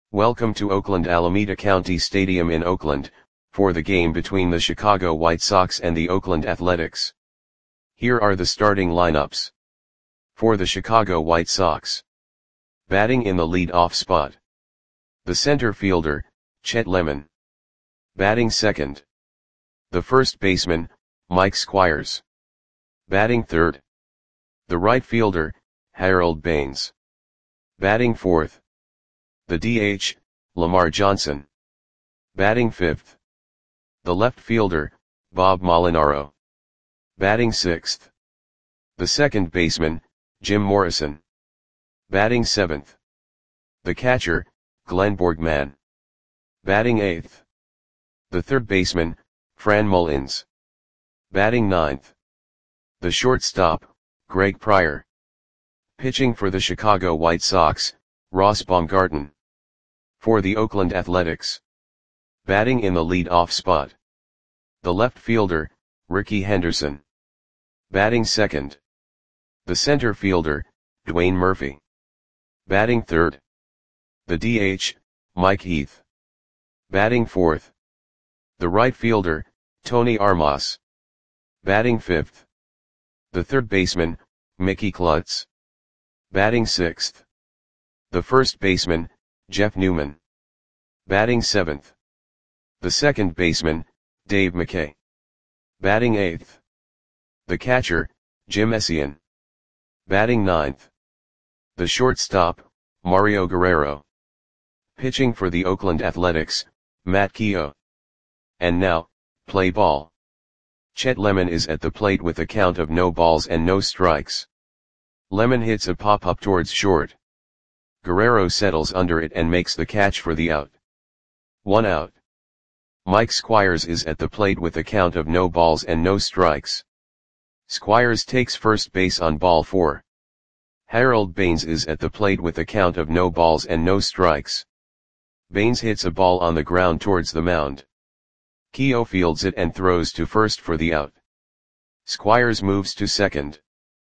Welcome to Oakland Alameda County Stadium in Oakland, for the game between the Chicago White Sox and the Oakland Athletics. Here are the starting lineups. For the Chicago White Sox. Batting in the lead-off spot. The center fielder, Chet Lemon. Batting second. The first baseman, Mike Squires. Batting third. The right fielder, Harold Baines. Batting fourth. The DH, Lamar Johnson. Batting fifth. The left fielder, Bob Molinaro. Batting sixth. The second baseman, Jim Morrison. Batting seventh. The catcher, Glenn Borgman. Batting eighth. The third baseman, Fran Mullins. Batting ninth. The shortstop, Greg Pryor. Pitching for the Chicago White Sox, Ross Baumgarten. For the Oakland Athletics. Batting in the lead-off spot. The left fielder, Rickey Henderson. Batting second. The center fielder, Dwayne Murphy. Batting third. The DH, Mike Heath. Batting fourth. The right fielder, Tony Armas. Batting fifth. The third baseman, Mickey Klutz. Batting sixth. The first baseman, Jeff Newman. Batting seventh. The second baseman, Dave McKay. Batting eighth. The catcher, Jim Essien. Batting ninth. The shortstop, Mario Guerrero. Pitching for the Oakland Athletics, Matt Keough. And now, play ball. Chet Lemon is at the plate with a count of no balls and no strikes. Lemon hits a pop-up towards short. Guerrero settles under it and makes the catch for the out. 1 out. Mike Squires is at the plate with a count of no balls and no strikes. Squires takes first base on ball 4. Harold Baines is at the plate with a count of no balls and no strikes. Baines hits a ball on the ground towards the mound. Keough fields it and throws to first for the out. Squires moves to second.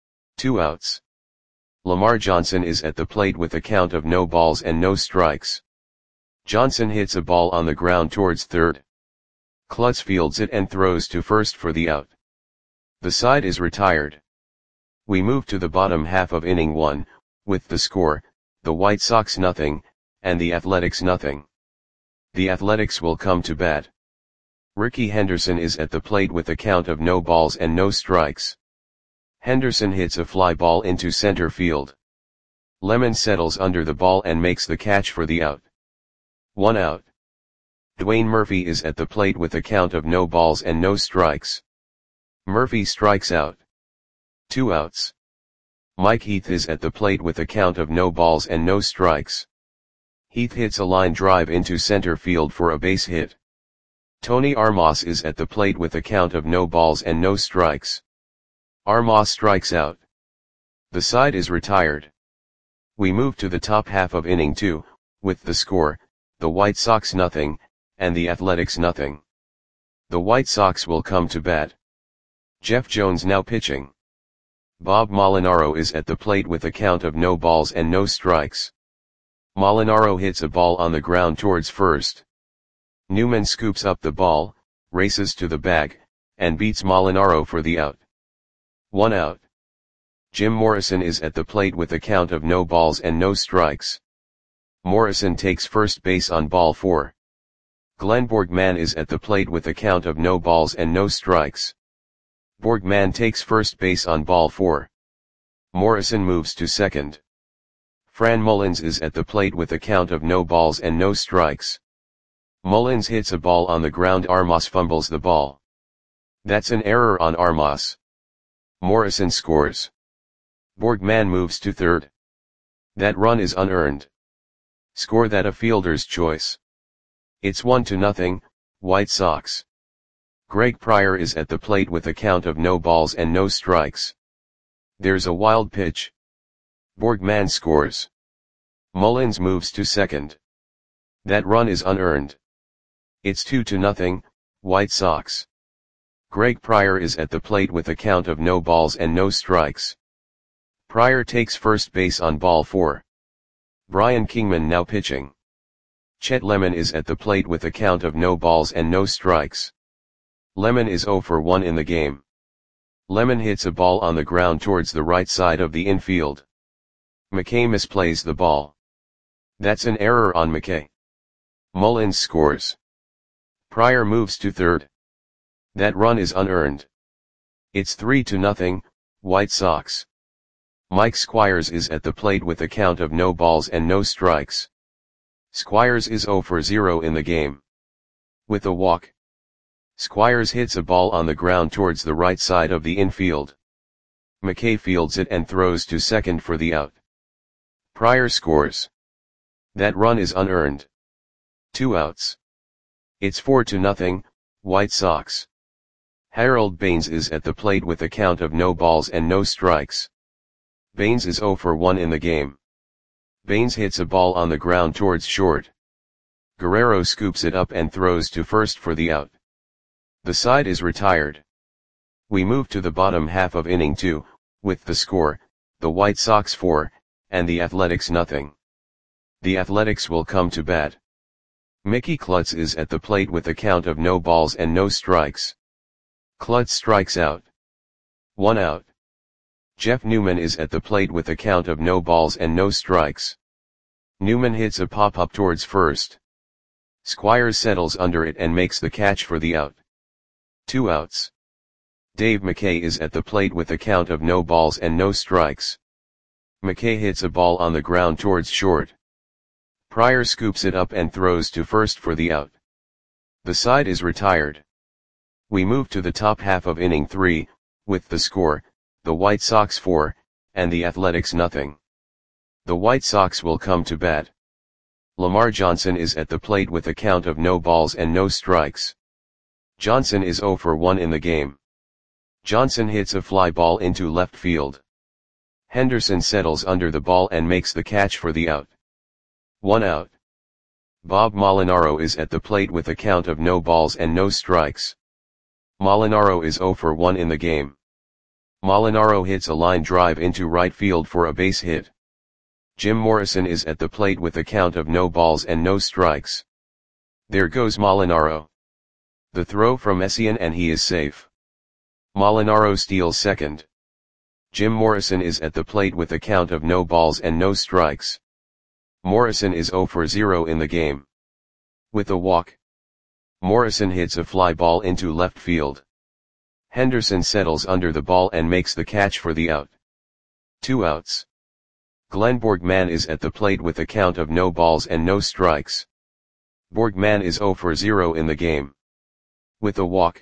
2 outs. Lamar Johnson is at the plate with a count of no balls and no strikes. Johnson hits a ball on the ground towards third. Klutz fields it and throws to first for the out. The side is retired. We move to the bottom half of inning 1, with the score, the White Sox nothing, and the Athletics nothing. The Athletics will come to bat. Rickey Henderson is at the plate with a count of no balls and no strikes. Henderson hits a fly ball into center field. Lemon settles under the ball and makes the catch for the out. 1 out. Dwayne Murphy is at the plate with a count of no balls and no strikes. Murphy strikes out. 2 outs. Mike Heath is at the plate with a count of no balls and no strikes. Heath hits a line drive into center field for a base hit. Tony Armas is at the plate with a count of no balls and no strikes. Armas strikes out. The side is retired. We move to the top half of inning 2, with the score, the White Sox nothing, and the Athletics nothing. The White Sox will come to bat. Jeff Jones now pitching. Bob Molinaro is at the plate with a count of no balls and no strikes. Molinaro hits a ball on the ground towards first. Newman scoops up the ball, races to the bag, and beats Molinaro for the out. 1 out. Jim Morrison is at the plate with a count of no balls and no strikes. Morrison takes first base on ball 4. Glenn Borgman is at the plate with a count of no balls and no strikes. Borgman takes first base on ball 4. Morrison moves to second. Fran Mullins is at the plate with a count of no balls and no strikes. Mullins hits a ball on the ground. Armas fumbles the ball. That's an error on Armas. Morrison scores. Borgman moves to third. That run is unearned. Score that a fielder's choice. It's 1-0, White Sox. Greg Pryor is at the plate with a count of no balls and no strikes. There's a wild pitch. Borgman scores. Mullins moves to second. That run is unearned. It's 2-0, White Sox. Greg Pryor is at the plate with a count of no balls and no strikes. Pryor takes first base on ball 4. Brian Kingman now pitching. Chet Lemon is at the plate with a count of no balls and no strikes. Lemon is 0 for 1 in the game. Lemon hits a ball on the ground towards the right side of the infield. McKay misplays the ball. That's an error on McKay. Mullins scores. Pryor moves to third. That run is unearned. It's 3-0, White Sox. Mike Squires is at the plate with a count of no balls and no strikes. Squires is 0 for 0 in the game. With a walk, Squires hits a ball on the ground towards the right side of the infield. McKay fields it and throws to second for the out. Pryor scores. That run is unearned. 2 outs. It's 4-0, White Sox. Harold Baines is at the plate with a count of no balls and no strikes. Baines is 0 for 1 in the game. Baines hits a ball on the ground towards short. Guerrero scoops it up and throws to first for the out. The side is retired. We move to the bottom half of inning 2, with the score, the White Sox 4, and the Athletics nothing. The Athletics will come to bat. Mickey Klutz is at the plate with a count of no balls and no strikes. Klutz strikes out. 1 out. Jeff Newman is at the plate with a count of no balls and no strikes. Newman hits a pop-up towards first. Squires settles under it and makes the catch for the out. 2 outs. Dave McKay is at the plate with a count of no balls and no strikes. McKay hits a ball on the ground towards short. Pryor scoops it up and throws to first for the out. The side is retired. We move to the top half of inning 3, with the score, the White Sox 4, and the Athletics nothing. The White Sox will come to bat. Lamar Johnson is at the plate with a count of no balls and no strikes. Johnson is 0 for 1 in the game. Johnson hits a fly ball into left field. Henderson settles under the ball and makes the catch for the out. 1 out. Bob Molinaro is at the plate with a count of no balls and no strikes. Molinaro is 0 for 1 in the game. Molinaro hits a line drive into right field for a base hit. Jim Morrison is at the plate with a count of no balls and no strikes. There goes Molinaro. The throw from Essien and he is safe. Molinaro steals second. Jim Morrison is at the plate with a count of no balls and no strikes. Morrison is 0 for 0 in the game. With a walk, Morrison hits a fly ball into left field. Henderson settles under the ball and makes the catch for the out. 2 outs. Glenn Borgman is at the plate with a count of no balls and no strikes. Borgman is 0 for 0 in the game. With a walk,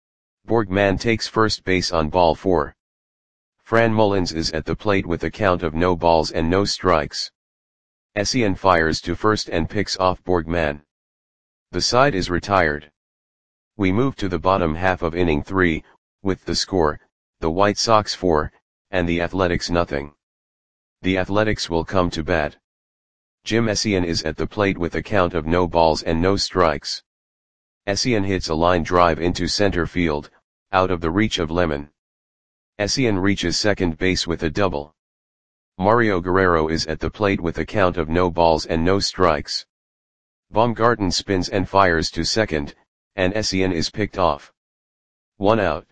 Borgman takes first base on ball 4. Fran Mullins is at the plate with a count of no balls and no strikes. Essien fires to first and picks off Borgman. The side is retired. We move to the bottom half of inning 3, with the score, the White Sox 4, and the Athletics nothing. The Athletics will come to bat. Jim Essien is at the plate with a count of no balls and no strikes. Essien hits a line drive into center field, out of the reach of Lemon. Essien reaches second base with a double. Mario Guerrero is at the plate with a count of no balls and no strikes. Baumgarten spins and fires to second, and Essien is picked off. 1 out.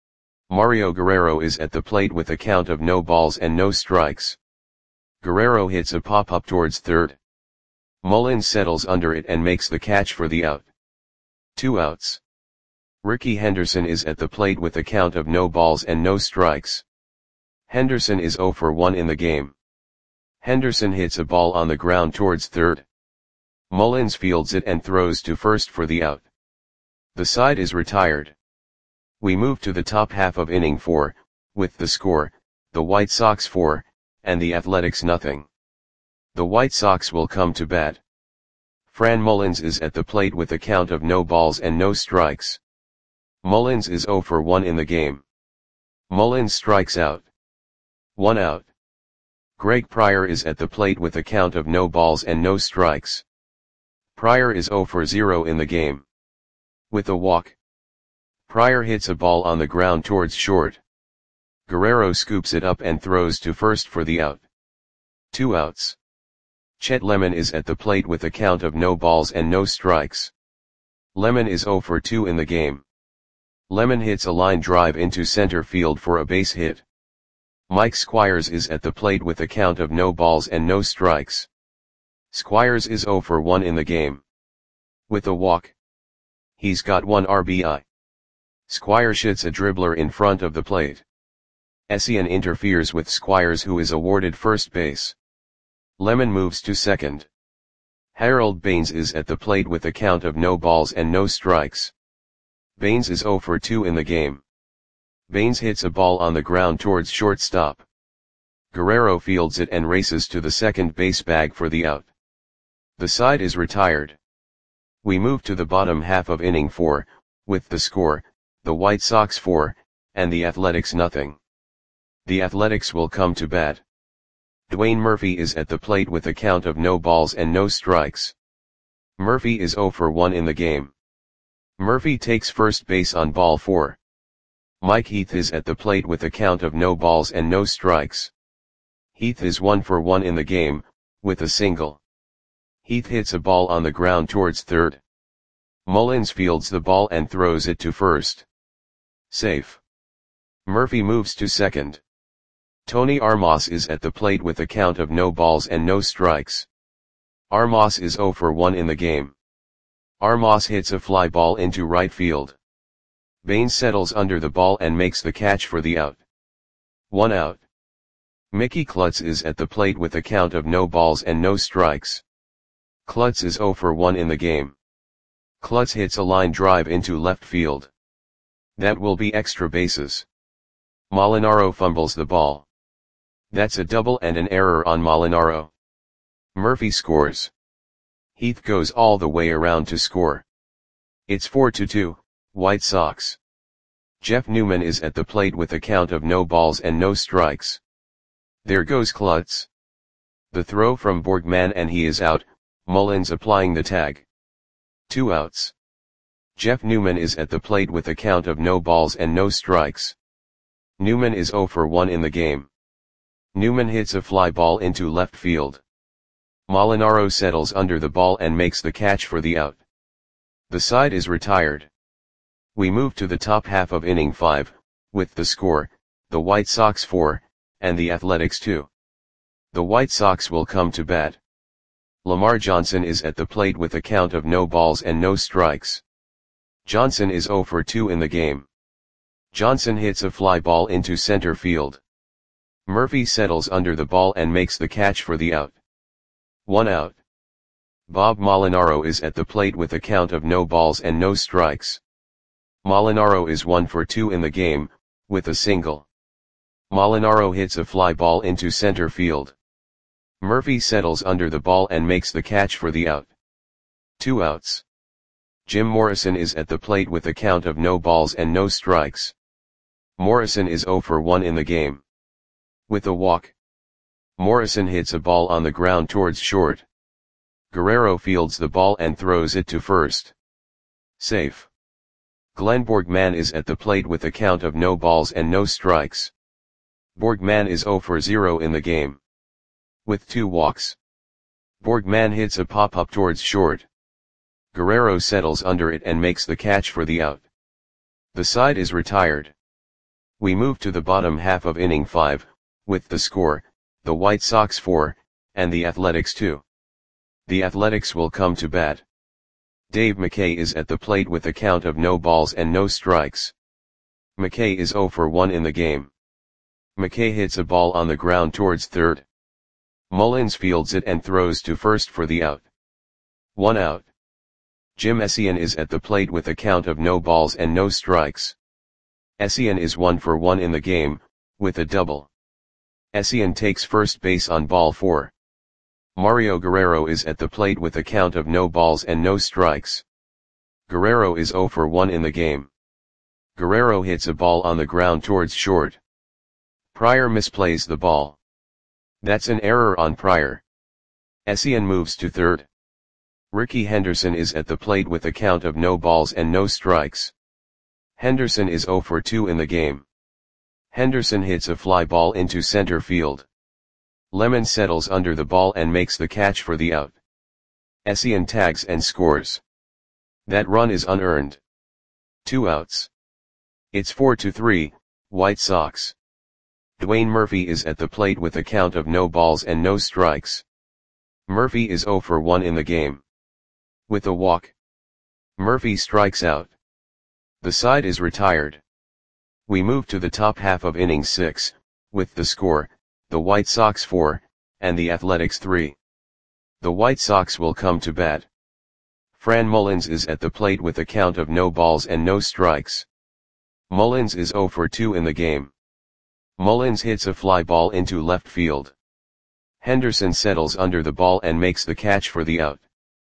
Mario Guerrero is at the plate with a count of no balls and no strikes. Guerrero hits a pop-up towards third. Mullins settles under it and makes the catch for the out. 2 outs. Ricky Henderson is at the plate with a count of no balls and no strikes. Henderson is 0 for 1 in the game. Henderson hits a ball on the ground towards third. Mullins fields it and throws to first for the out. The side is retired. We move to the top half of inning 4, with the score, the White Sox 4, and the Athletics nothing. The White Sox will come to bat. Fran Mullins is at the plate with a count of no balls and no strikes. Mullins is 0 for 1 in the game. Mullins strikes out. 1 out. Greg Pryor is at the plate with a count of no balls and no strikes. Pryor is 0 for 0 in the game. With a walk, Pryor hits a ball on the ground towards short. Guerrero scoops it up and throws to first for the out. 2 outs. Chet Lemon is at the plate with a count of no balls and no strikes. Lemon is 0 for 2 in the game. Lemon hits a line drive into center field for a base hit. Mike Squires is at the plate with a count of no balls and no strikes. Squires is 0 for 1 in the game. With a walk, he's got 1 RBI. Squires hits a dribbler in front of the plate. Essien interferes with Squires, who is awarded first base. Lemon moves to second. Harold Baines is at the plate with a count of no balls and no strikes. Baines is 0 for 2 in the game. Baines hits a ball on the ground towards shortstop. Guerrero fields it and races to the second base bag for the out. The side is retired. We move to the bottom half of inning 4, with the score, the White Sox 4, and the Athletics nothing. The Athletics will come to bat. Dwayne Murphy is at the plate with a count of no balls and no strikes. Murphy is 0 for 1 in the game. Murphy takes first base on ball 4. Mike Heath is at the plate with a count of no balls and no strikes. Heath is 1 for 1 in the game, with a single. Heath hits a ball on the ground towards third. Mullins fields the ball and throws it to first. Safe. Murphy moves to second. Tony Armas is at the plate with a count of no balls and no strikes. Armas is 0 for 1 in the game. Armas hits a fly ball into right field. Baines settles under the ball and makes the catch for the out. 1 out. Mickey Klutz is at the plate with a count of no balls and no strikes. Klutz is 0 for 1 in the game. Klutz hits a line drive into left field. That will be extra bases. Molinaro fumbles the ball. That's a double and an error on Molinaro. Murphy scores. Heath goes all the way around to score. It's 4-2, White Sox. Jeff Newman is at the plate with a count of no balls and no strikes. There goes Klutz. The throw from Borgman and he is out, Mullins applying the tag. 2 outs. Jeff Newman is at the plate with a count of no balls and no strikes. Newman is 0 for 1 in the game. Newman hits a fly ball into left field. Molinaro settles under the ball and makes the catch for the out. The side is retired. We move to the top half of inning 5, with the score, the White Sox 4, and the Athletics 2. The White Sox will come to bat. Lamar Johnson is at the plate with a count of no balls and no strikes. Johnson is 0 for 2 in the game. Johnson hits a fly ball into center field. Murphy settles under the ball and makes the catch for the out. 1 out. Bob Molinaro is at the plate with a count of no balls and no strikes. Molinaro is 1 for 2 in the game, with a single. Molinaro hits a fly ball into center field. Murphy settles under the ball and makes the catch for the out. 2 outs. Jim Morrison is at the plate with a count of no balls and no strikes. Morrison is 0 for 1 in the game. With a walk, Morrison hits a ball on the ground towards short. Guerrero fields the ball and throws it to first. Safe. Glenn Borgman is at the plate with a count of no balls and no strikes. Borgman is 0 for 0 in the game. With 2 walks, Borgman hits a pop-up towards short. Guerrero settles under it and makes the catch for the out. The side is retired. We move to the bottom half of inning 5, with the score, the White Sox 4, and the Athletics 2. The Athletics will come to bat. Dave McKay is at the plate with a count of no balls and no strikes. McKay is 0 for 1 in the game. McKay hits a ball on the ground towards third. Mullins fields it and throws to first for the out. 1 out. Jim Essien is at the plate with a count of no balls and no strikes. Essien is 1 for 1 in the game, with a double. Essien takes first base on ball 4. Mario Guerrero is at the plate with a count of no balls and no strikes. Guerrero is 0 for 1 in the game. Guerrero hits a ball on the ground towards short. Pryor misplays the ball. That's an error on Pryor. Essien moves to third. Ricky Henderson is at the plate with a count of no balls and no strikes. Henderson is 0 for 2 in the game. Henderson hits a fly ball into center field. Lemon settles under the ball and makes the catch for the out. Essien tags and scores. That run is unearned. 2 outs. It's 4-3, White Sox. Dwayne Murphy is at the plate with a count of no balls and no strikes. Murphy is 0 for 1 in the game. With a walk, Murphy strikes out. The side is retired. We move to the top half of inning 6, with the score, the White Sox 4, and the Athletics 3. The White Sox will come to bat. Fran Mullins is at the plate with a count of no balls and no strikes. Mullins is 0 for 2 in the game. Mullins hits a fly ball into left field. Henderson settles under the ball and makes the catch for the out.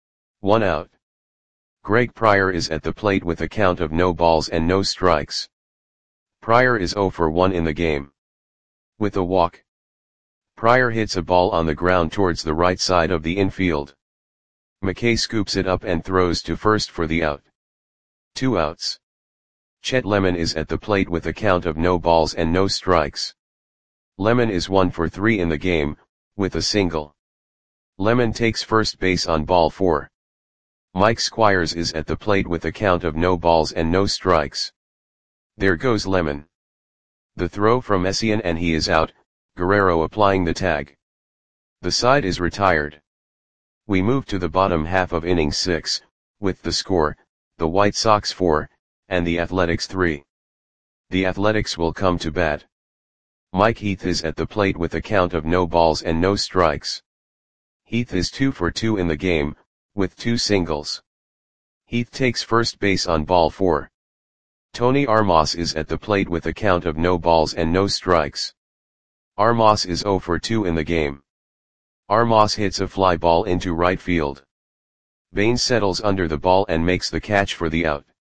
1 out. Greg Pryor is at the plate with a count of no balls and no strikes. Pryor is 0 for 1 in the game. With a walk, Pryor hits a ball on the ground towards the right side of the infield. McKay scoops it up and throws to first for the out. 2 outs. Chet Lemon is at the plate with a count of no balls and no strikes. Lemon is 1 for 3 in the game, with a single. Lemon takes first base on ball 4. Mike Squires is at the plate with a count of no balls and no strikes. There goes Lemon. The throw from Essien and he is out, Guerrero applying the tag. The side is retired. We move to the bottom half of inning 6, with the score, the White Sox 4, and the Athletics 3. The Athletics will come to bat. Mike Heath is at the plate with a count of no balls and no strikes. Heath is 2 for 2 in the game, with 2 singles. Heath takes first base on ball 4. Tony Armas is at the plate with a count of no balls and no strikes. Armas is 0 for 2 in the game. Armas hits a fly ball into right field. Baines settles under the ball and makes the catch for the out.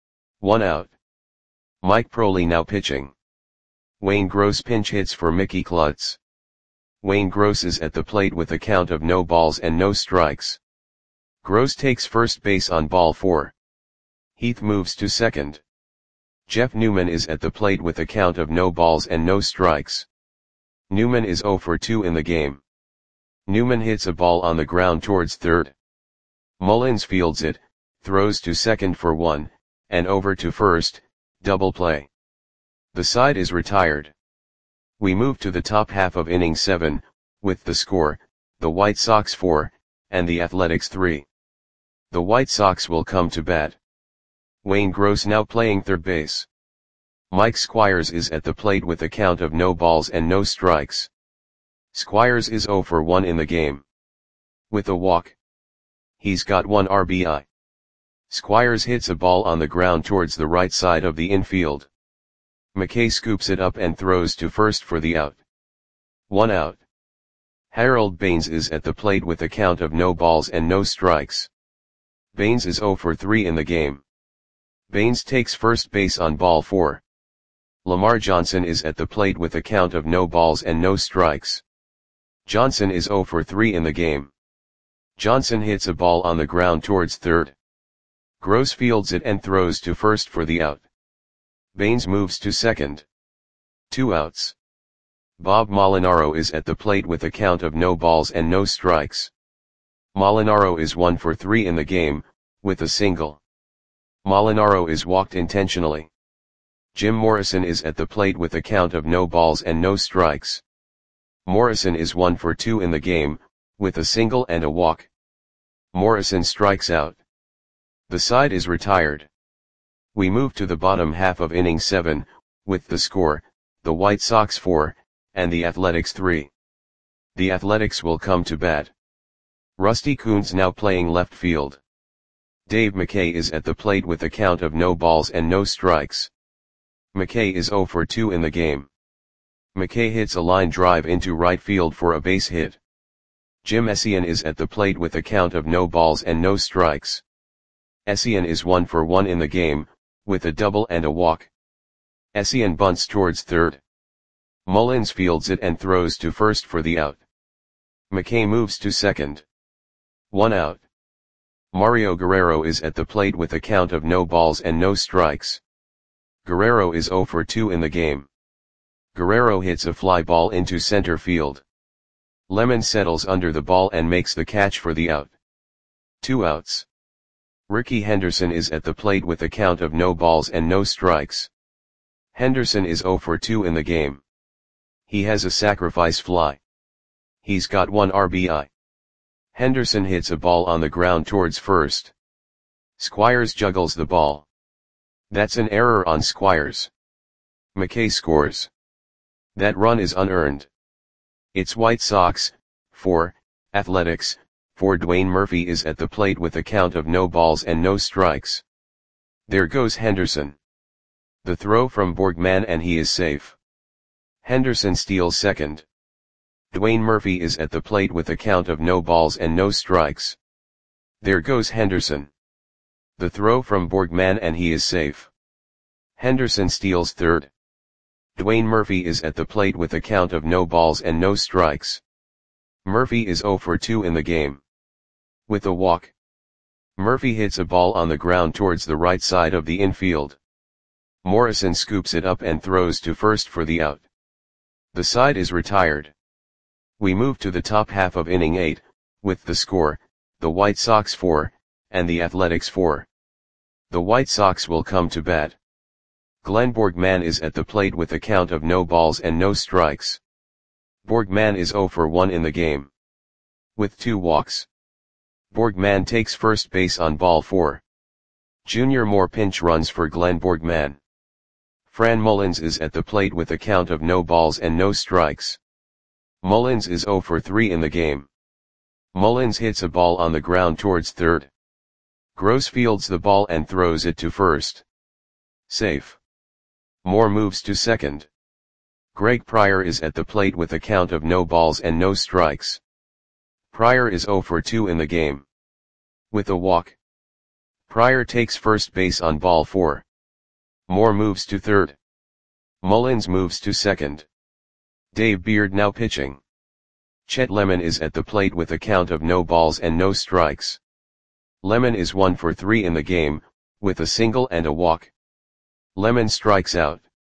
1 out. Mike Proley now pitching. Wayne Gross pinch hits for Mickey Klutz. Wayne Gross is at the plate with a count of no balls and no strikes. Gross takes first base on ball 4. Heath moves to second. Jeff Newman is at the plate with a count of no balls and no strikes. Newman is 0 for 2 in the game. Newman hits a ball on the ground towards third. Mullins fields it, throws to second for 1, and over to first, double play. The side is retired. We move to the top half of inning 7, with the score, the White Sox 4, and the Athletics 3. The White Sox will come to bat. Wayne Gross now playing third base. Mike Squires is at the plate with a count of no balls and no strikes. Squires is 0 for 1 in the game. With a walk, he's got 1 RBI. Squires hits a ball on the ground towards the right side of the infield. McKay scoops it up and throws to first for the out. 1 out. Harold Baines is at the plate with a count of no balls and no strikes. Baines is 0 for 3 in the game. Baines takes first base on ball 4. Lamar Johnson is at the plate with a count of no balls and no strikes. Johnson is 0 for 3 in the game. Johnson hits a ball on the ground towards third. Gross fields it and throws to first for the out. Baines moves to second. 2 outs. Bob Molinaro is at the plate with a count of no balls and no strikes. Molinaro is 1 for 3 in the game, with a single. Molinaro is walked intentionally. Jim Morrison is at the plate with a count of no balls and no strikes. Morrison is 1 for 2 in the game, with a single and a walk. Morrison strikes out. The side is retired. We move to the bottom half of inning 7, with the score, the White Sox 4, and the Athletics 3. The Athletics will come to bat. Rusty Kuhn's now playing left field. Dave McKay is at the plate with a count of no balls and no strikes. McKay is 0 for 2 in the game. McKay hits a line drive into right field for a base hit. Jim Essien is at the plate with a count of no balls and no strikes. Essien is 1 for 1 in the game, with a double and a walk. Essien bunts towards third. Mullins fields it and throws to first for the out. McKay moves to second. 1 out. Mario Guerrero is at the plate with a count of no balls and no strikes. Guerrero is 0 for 2 in the game. Guerrero hits a fly ball into center field. Lemon settles under the ball and makes the catch for the out. 2 outs. Ricky Henderson is at the plate with a count of no balls and no strikes. Henderson is 0 for 2 in the game. He has a sacrifice fly. He's got 1 RBI. Henderson hits a ball on the ground towards first. Squires juggles the ball. That's an error on Squires. McKay scores. That run is unearned. It's White Sox, 4, Athletics, 4. Dwayne Murphy is at the plate with a count of no balls and no strikes. There goes Henderson. The throw from Borgman and he is safe. Henderson steals second. Dwayne Murphy is at the plate with a count of no balls and no strikes. There goes Henderson. The throw from Borgman and he is safe. Henderson steals third. Dwayne Murphy is at the plate with a count of no balls and no strikes. Murphy is 0 for 2 in the game. With a walk. Murphy hits a ball on the ground towards the right side of the infield. Morrison scoops it up and throws to first for the out. The side is retired. We move to the top half of inning 8, with the score, the White Sox 4, and the Athletics 4. The White Sox will come to bat. Glenn Borgman is at the plate with a count of no balls and no strikes. Borgman is 0 for 1 in the game. With 2 walks. Borgman takes first base on ball 4. Junior Moore pinch runs for Glenn Borgman. Fran Mullins is at the plate with a count of no balls and no strikes. Mullins is 0 for 3 in the game. Mullins hits a ball on the ground towards third. Gross fields the ball and throws it to first. Safe. Moore moves to second. Greg Pryor is at the plate with a count of no balls and no strikes. Pryor is 0 for 2 in the game. With a walk. Pryor takes first base on ball 4. Moore moves to third. Mullins moves to second. Dave Beard now pitching. Chet Lemon is at the plate with a count of no balls and no strikes. Lemon is 1 for 3 in the game, with a single and a walk. Lemon strikes out.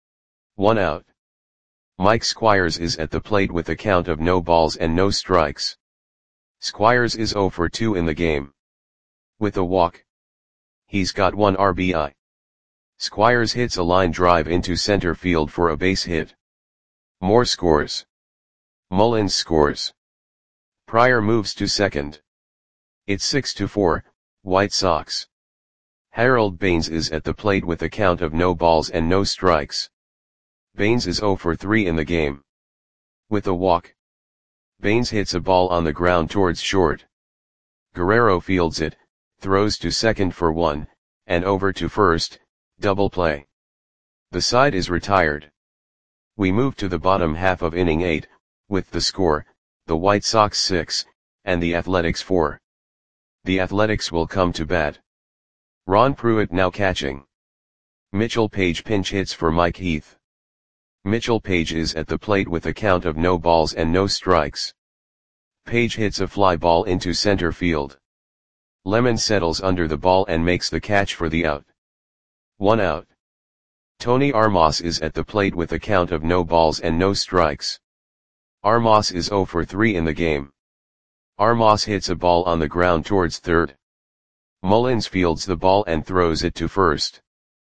1 out. Mike Squires is at the plate with a count of no balls and no strikes. Squires is 0 for 2 in the game. With a walk. He's got 1 RBI. Squires hits a line drive into center field for a base hit. Moore scores. Mullins scores. Pryor moves to second. It's 6-4, White Sox. Harold Baines is at the plate with a count of no balls and no strikes. Baines is 0 for 3 in the game. With a walk. Baines hits a ball on the ground towards short. Guerrero fields it, throws to second for 1, and over to first, double play. The side is retired. We move to the bottom half of inning 8, with the score, the White Sox 6, and the Athletics 4. The Athletics will come to bat. Ron Pruitt now catching. Mitchell Page pinch hits for Mike Heath. Mitchell Page is at the plate with a count of no balls and no strikes. Page hits a fly ball into center field. Lemon settles under the ball and makes the catch for the out. 1 out. Tony Armas is at the plate with a count of no balls and no strikes. Armas is 0 for 3 in the game. Armas hits a ball on the ground towards third. Mullins fields the ball and throws it to first.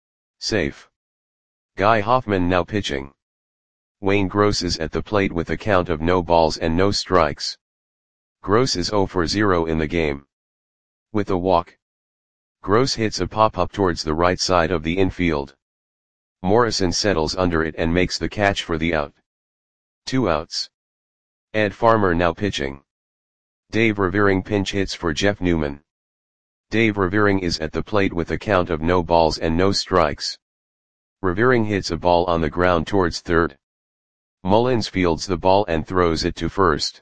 Safe. Guy Hoffman now pitching. Wayne Gross is at the plate with a count of no balls and no strikes. Gross is 0 for 0 in the game. With a walk. Gross hits a pop-up towards the right side of the infield. Morrison settles under it and makes the catch for the out. 2 outs. Ed Farmer now pitching. Dave Revering pinch hits for Jeff Newman. Dave Revering is at the plate with a count of no balls and no strikes. Revering hits a ball on the ground towards third. Mullins fields the ball and throws it to first.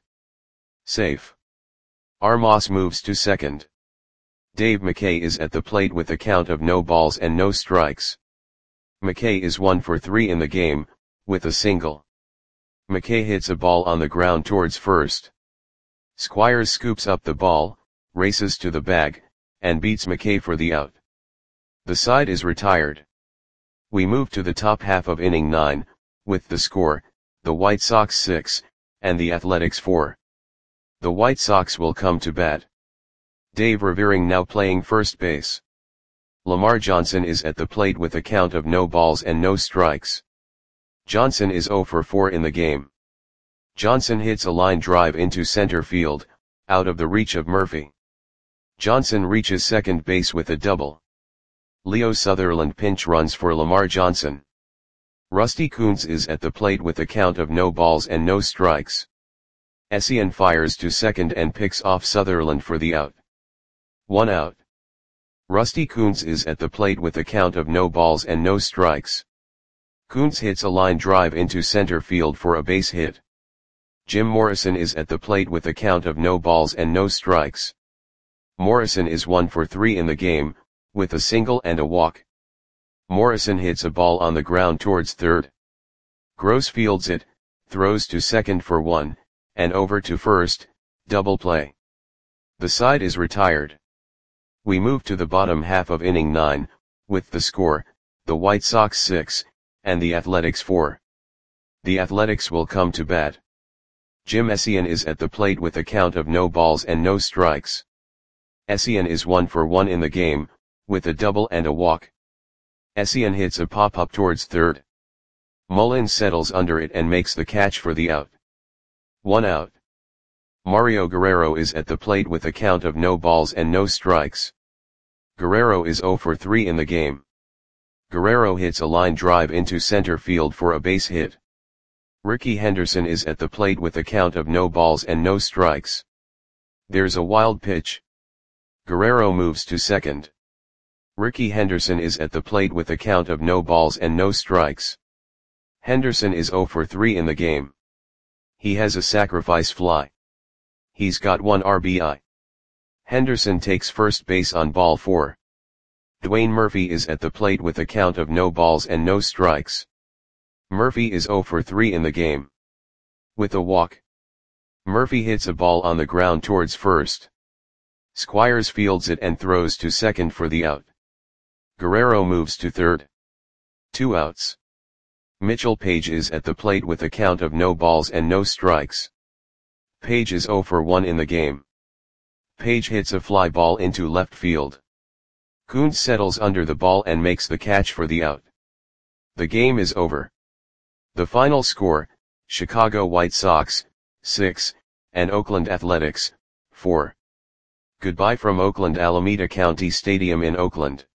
Safe. Armas moves to second. Dave McKay is at the plate with a count of no balls and no strikes. McKay is 1 for 3 in the game, with a single. McKay hits a ball on the ground towards first. Squires scoops up the ball, races to the bag, and beats McKay for the out. The side is retired. We move to the top half of inning 9, with the score, the White Sox 6, and the Athletics 4. The White Sox will come to bat. Dave Revering now playing first base. Lamar Johnson is at the plate with a count of no balls and no strikes. Johnson is 0 for 4 in the game. Johnson hits a line drive into center field, out of the reach of Murphy. Johnson reaches second base with a double. Leo Sutherland pinch runs for Lamar Johnson. Rusty Kuntz is at the plate with a count of no balls and no strikes. Essien fires to second and picks off Sutherland for the out. 1 out. Rusty Kuntz is at the plate with a count of no balls and no strikes. Kuntz hits a line drive into center field for a base hit. Jim Morrison is at the plate with a count of no balls and no strikes. Morrison is 1 for 3 in the game, with a single and a walk. Morrison hits a ball on the ground towards third. Gross fields it, throws to second for 1, and over to first, double play. The side is retired. We move to the bottom half of inning 9, with the score, the White Sox 6, and the Athletics 4. The Athletics will come to bat. Jim Essien is at the plate with a count of no balls and no strikes. Essien is 1 for 1 in the game, with a double and a walk. Essien hits a pop-up towards third. Mullins settles under it and makes the catch for the out. 1 out. Mario Guerrero is at the plate with a count of no balls and no strikes. Guerrero is 0 for 3 in the game. Guerrero hits a line drive into center field for a base hit. Ricky Henderson is at the plate with a count of no balls and no strikes. There's a wild pitch. Guerrero moves to second. Ricky Henderson is at the plate with a count of no balls and no strikes. Henderson is 0 for 3 in the game. He has a sacrifice fly. He's got 1 RBI. Henderson takes first base on ball 4. Dwayne Murphy is at the plate with a count of no balls and no strikes. Murphy is 0 for 3 in the game. With a walk. Murphy hits a ball on the ground towards first. Squires fields it and throws to second for the out. Guerrero moves to third. 2 outs. Mitchell Page is at the plate with a count of no balls and no strikes. Page is 0 for 1 in the game. Page hits a fly ball into left field. Kuntz settles under the ball and makes the catch for the out. The game is over. The final score, Chicago White Sox, 6, and Oakland Athletics, 4. Goodbye from Oakland Alameda County Stadium in Oakland.